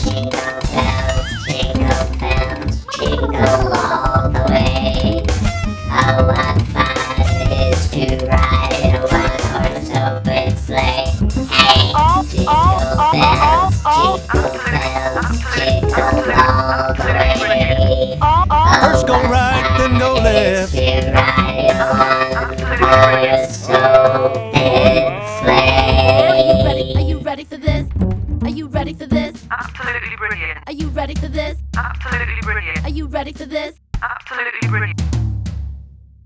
bells, jingle all the way. Oh, what fun it is to ride a one-horse open sleigh. Hey, jingle bells, jingle all the way. First go right, then go left. To ride a one-horse open sleigh. Are you ready for this? Are you ready for this? Absolutely brilliant. Are you ready for this? Absolutely brilliant. Are you ready for this?